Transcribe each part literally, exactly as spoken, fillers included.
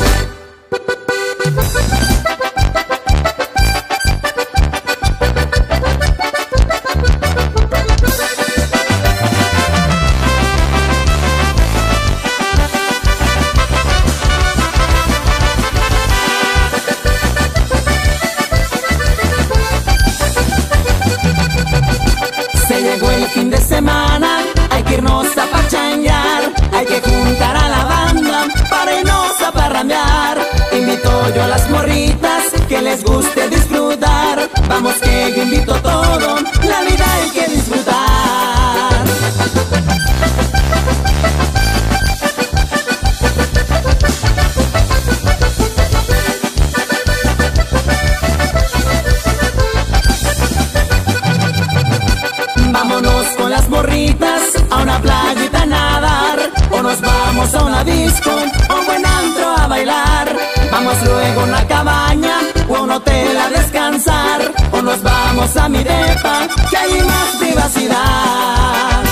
Fin de semana hay que irnos a pachanguear, hay que juntar a la banda para irnos a parrandear. Invito yo a las morritas que les guste disfrutar, vamos que yo invito todo, la vida hay que disfrutar. Vámonos con las morritas a una playita a nadar, o nos vamos a una disco o un buen antro a bailar. Vamos luego a una cabaña o a un hotel a descansar, o nos vamos a mi depa que hay más privacidad.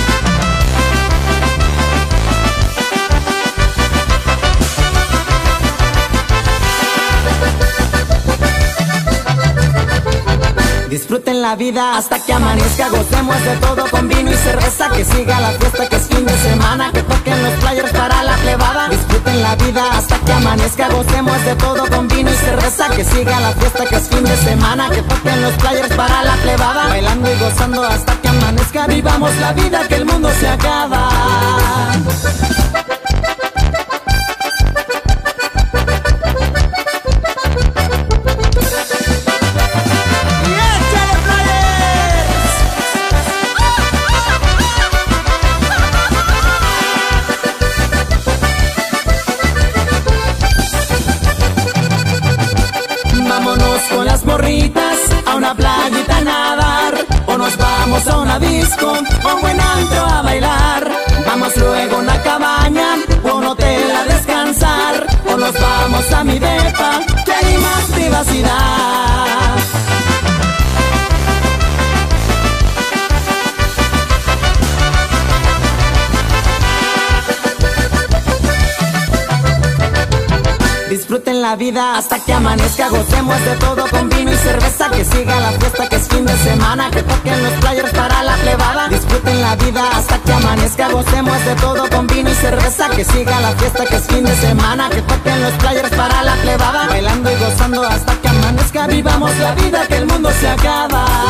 Disfruten la vida hasta que amanezca, gocemos de todo con vino y cerveza, que siga la fiesta que es fin de semana, que toquen los players para la plebada. Disfruten la vida hasta que amanezca, gocemos de todo con vino y cerveza, que siga la fiesta que es fin de semana, que toquen los players para la plebada. Bailando y gozando hasta que amanezca, vivamos la vida que el mundo se acaba. Vámonos con las morritas a una playita a nadar, o nos vamos a una disco o un buen antro a bailar. Vamos luego a una cabaña o a un hotel a descansar, o nos vamos a mi depa que hay más privacidad. Disfruten la vida hasta que amanezca, gocemos de todo con vino y cerveza, que siga la fiesta que es fin de semana, que toquen los players para la plebada. Disfruten la vida hasta que amanezca, gocemos de todo con vino y cerveza, que siga la fiesta que es fin de semana, que toquen los players para la plebada. Bailando y gozando hasta que amanezca, vivamos la vida que el mundo se acaba.